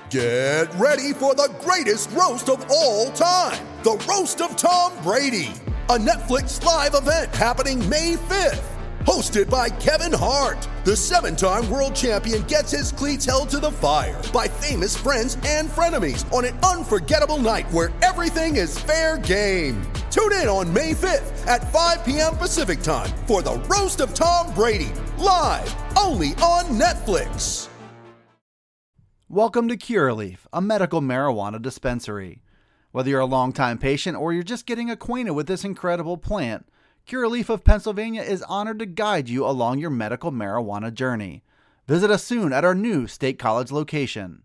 Get ready for the greatest roast of all time, the Roast of Tom Brady, a Netflix live event happening May 5th. Hosted by Kevin Hart, the 7-time world champion gets his cleats held to the fire by famous friends and frenemies on an unforgettable night where everything is fair game. Tune in on May 5th at 5 p.m. Pacific time for the Roast of Tom Brady, live only on Netflix. Welcome to Curaleaf, a medical marijuana dispensary. Whether you're a longtime patient or you're just getting acquainted with this incredible plant, Curaleaf of Pennsylvania is honored to guide you along your medical marijuana journey. Visit us soon at our new State College location.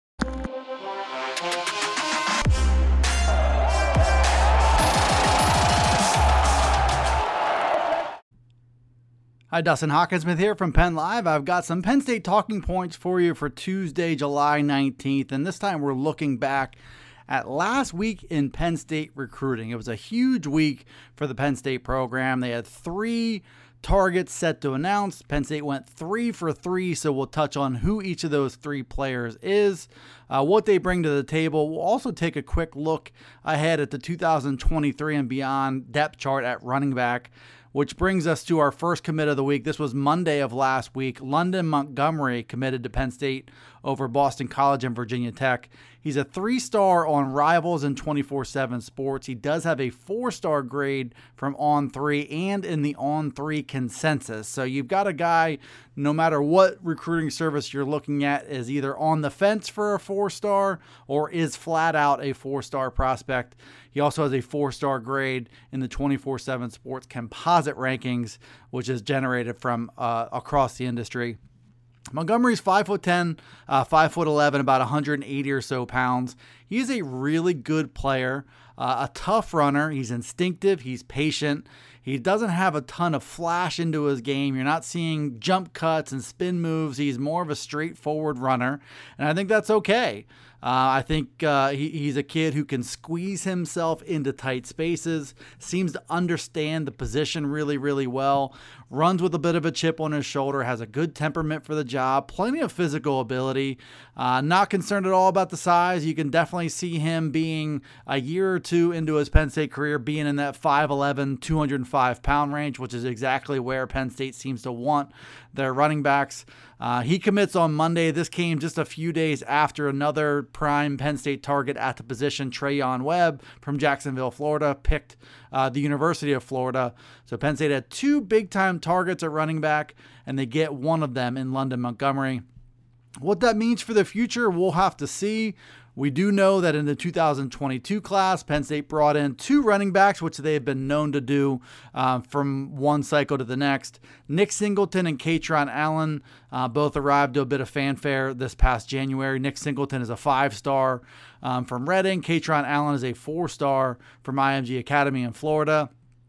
Hi, Dustin Hawkinsmith here from Penn Live. I've got some Penn State talking points for you for Tuesday, July 19th, and this time we're looking back at last week in Penn State recruiting. It was a huge week for the Penn State program. They had 3 targets set to announce. Penn State went 3 for 3, so we'll touch on who each of those 3 players is, what they bring to the table. We'll also take a quick look ahead at the 2023 and beyond depth chart at running back, which brings us to our first commit of the week. This was Monday of last week. London Montgomery committed to Penn State over Boston College and Virginia Tech. He's a 3-star on Rivals and 24/7 Sports. He does have a 4-star grade from On3 and in the On3 consensus. So you've got a guy, no matter what recruiting service you're looking at, is either on the fence for a 4-star or is flat out a 4-star prospect. He also has a 4-star grade in the 24/7 Sports composite rankings, which is generated from across the industry. Montgomery's 5'10", 5'11", about 180 or so pounds. He's a really good player, a tough runner. He's instinctive. He's patient. He doesn't have a ton of flash into his game. You're not seeing jump cuts and spin moves. He's more of a straightforward runner, and I think that's okay. I think he's a kid who can squeeze himself into tight spaces, seems to understand the position really, really well, runs with a bit of a chip on his shoulder, has a good temperament for the job, plenty of physical ability, not concerned at all about the size. You can definitely see him being a year or 2 into his Penn State career being in that 5'11", 205-pound range, which is exactly where Penn State seems to want their running backs. He commits on Monday. This came just a few days after another prime Penn State target at the position, Trayon Webb from Jacksonville, Florida, picked the University of Florida. So Penn State had 2 big-time targets at running back, and they get one of them in London Montgomery. What that means for the future, we'll have to see. We do know that in the 2022 class, Penn State brought in 2 running backs, which they have been known to do from one cycle to the next. Nick Singleton and Katron Allen both arrived to a bit of fanfare this past January. Nick Singleton is a 5-star from Reading. Katron Allen is a 4-star from IMG Academy in Florida.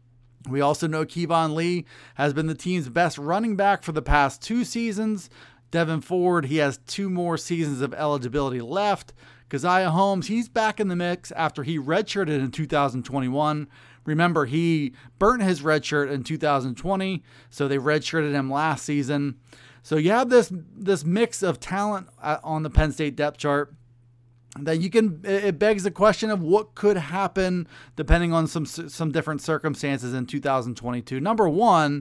We also know Kevon Lee has been the team's best running back for the past 2 seasons. Devin Ford, he has 2 more seasons of eligibility left. Keziah Holmes, he's back in the mix after he redshirted in 2021. Remember, he burnt his redshirt in 2020, so they redshirted him last season. So you have this mix of talent on the Penn State depth chart that it begs the question of what could happen depending on some different circumstances in 2022. Number one,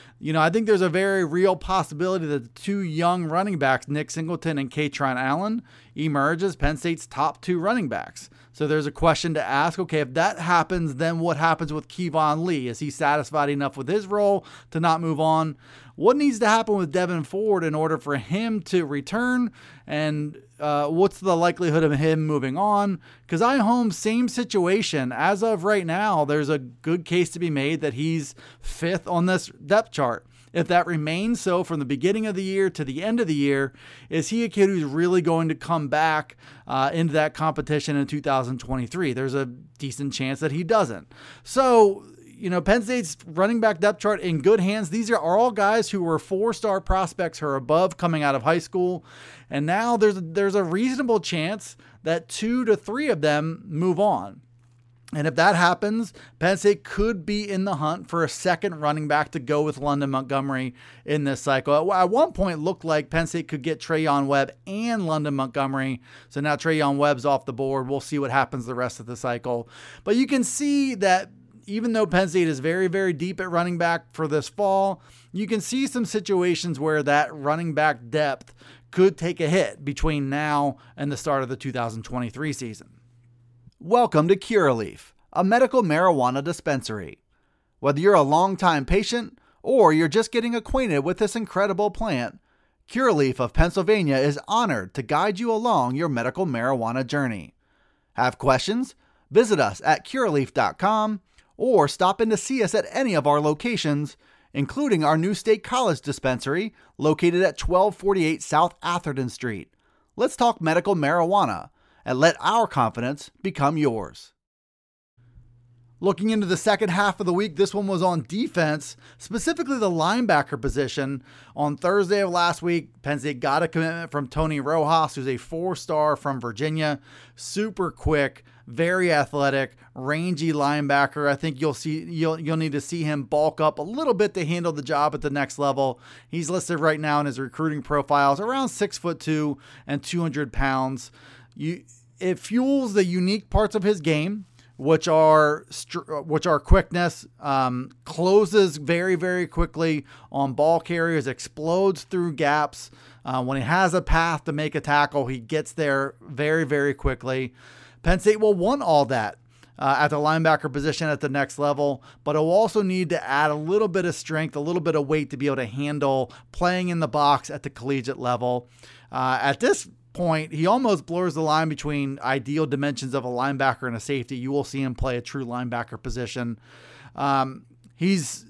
I think there's a very real possibility that the 2 young running backs, Nick Singleton and Katron Allen, emerge as Penn State's top 2 running backs. So there's a question to ask, okay, if that happens, then what happens with Kevon Lee? Is he satisfied enough with his role to not move on? What needs to happen with Devin Ford in order for him to return? And what's the likelihood of him moving on? Keziah Holmes, same situation. As of right now, there's a good case to be made that he's 5th on this depth chart. If that remains so from the beginning of the year to the end of the year, is he a kid who's really going to come back into that competition in 2023? There's a decent chance that he doesn't. So, Penn State's running back depth chart in good hands. These are all guys who were 4-star prospects or above coming out of high school. And now there's a reasonable chance that 2 to 3 of them move on. And if that happens, Penn State could be in the hunt for a second running back to go with London Montgomery in this cycle. At one point, it looked like Penn State could get Trayon Webb and London Montgomery. So now Trayon Webb's off the board. We'll see what happens the rest of the cycle. But you can see that even though Penn State is very, very deep at running back for this fall, you can see some situations where that running back depth could take a hit between now and the start of the 2023 season. Welcome to Curaleaf, a medical marijuana dispensary. Whether you're a longtime patient or you're just getting acquainted with this incredible plant, Curaleaf of Pennsylvania is honored to guide you along your medical marijuana journey. Have questions? Visit us at curaleaf.com or stop in to see us at any of our locations, including our new State College dispensary located at 1248 South Atherton Street. Let's talk medical marijuana and let our confidence become yours. Looking into the second half of the week, this one was on defense, specifically the linebacker position. On Thursday of last week, Penn State got a commitment from Tony Rojas, who's a 4-star from Virginia. Super quick, very athletic, rangy linebacker. I think you'll need to see him bulk up a little bit to handle the job at the next level. He's listed right now in his recruiting profiles around 6'2" and 200 pounds. It fuels the unique parts of his game, which are quickness, closes very, very quickly on ball carriers, explodes through gaps. When he has a path to make a tackle, he gets there very, very quickly. Penn State will want all that at the linebacker position at the next level, but it will also need to add a little bit of strength, a little bit of weight to be able to handle playing in the box at the collegiate level. At this point, he almost blurs the line between ideal dimensions of a linebacker and a safety. You will see him play a true linebacker position. He's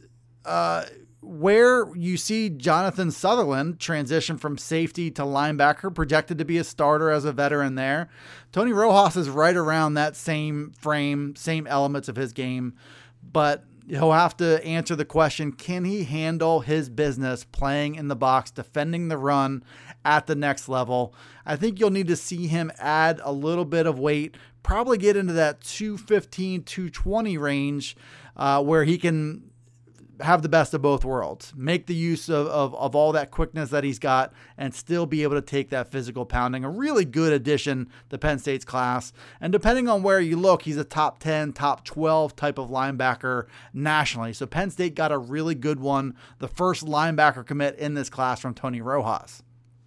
where you see Jonathan Sutherland transition from safety to linebacker, projected to be a starter as a veteran there. Tony Rojas is right around that same frame, same elements of his game, but he'll have to answer the question, can he handle his business playing in the box, defending the run at the next level? I think you'll need to see him add a little bit of weight, probably get into that 215, 220 range where he can have the best of both worlds, make the use of all that quickness that he's got and still be able to take that physical pounding. A really good addition to Penn State's class. And depending on where you look, he's a top 10, top 12 type of linebacker nationally. So Penn State got a really good one, the first linebacker commit in this class from Tony Rojas.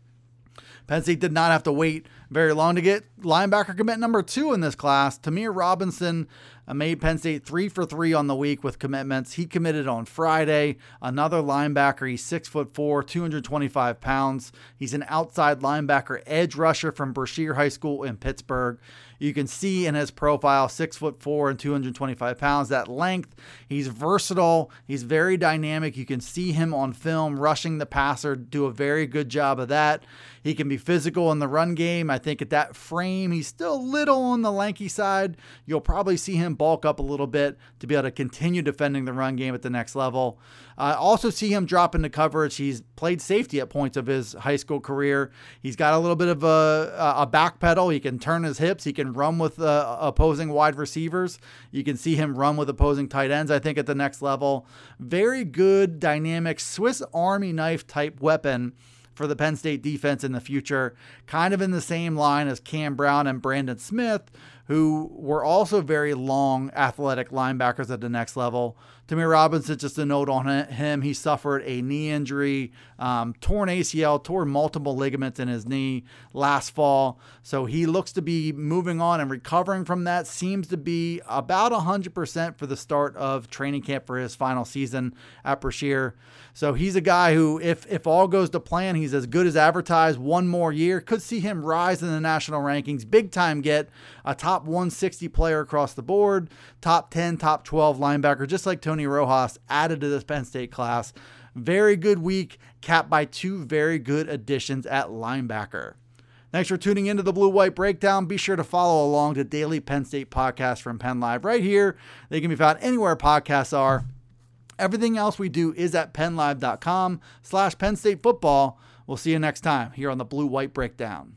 Penn State did not have to wait very long to get linebacker commit number 2 in this class. Tamir Robinson made Penn State 3 for 3 on the week with commitments. He committed on Friday. Another linebacker. He's 6'4", 225 pounds. He's an outside linebacker edge rusher from Brashear High School in Pittsburgh. You can see in his profile, 6'4" and 225 pounds, that length. He's versatile. He's very dynamic. You can see him on film rushing the passer, do a very good job of that. He can be physical in the run game. I think at that frame, he's still a little on the lanky side. You'll probably see him bulk up a little bit to be able to continue defending the run game at the next level. Also see him drop into coverage. He's played safety at points of his high school career. He's got a little bit of a back pedal. He can turn his hips. He can run with opposing wide receivers. You can see him run with opposing tight ends, I think, at the next level. Very good, dynamic, Swiss Army knife type weapon for the Penn State defense in the future, kind of in the same line as Cam Brown and Brandon Smith, who were also very long, athletic linebackers at the next level. Tamir Robinson, just a note on him, he suffered a knee injury, torn ACL, tore multiple ligaments in his knee last fall. So he looks to be moving on and recovering from that. Seems to be about 100% for the start of training camp for his final season at Brashear. So he's a guy who, if all goes to plan, he's as good as advertised. One more year, could see him rise in the national rankings. Big time get, a top 160 player across the board, top 10, top 12 linebacker, just like Tony Rojas added to this Penn State class. Very good week, capped by 2 very good additions at linebacker. Thanks for tuning into the Blue White Breakdown. Be sure to follow along the daily Penn State podcast from Penn Live right here. They can be found anywhere podcasts are. Everything else we do is at PennLive.com/Penn State Football. We'll see you next time here on the Blue White Breakdown.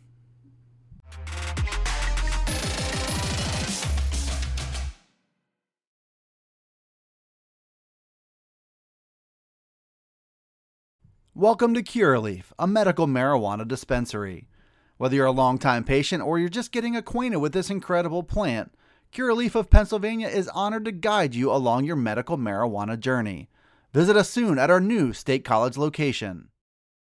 Welcome to Curaleaf, a medical marijuana dispensary. Whether you're a longtime patient or you're just getting acquainted with this incredible plant, Curaleaf of Pennsylvania is honored to guide you along your medical marijuana journey. Visit us soon at our new State College location.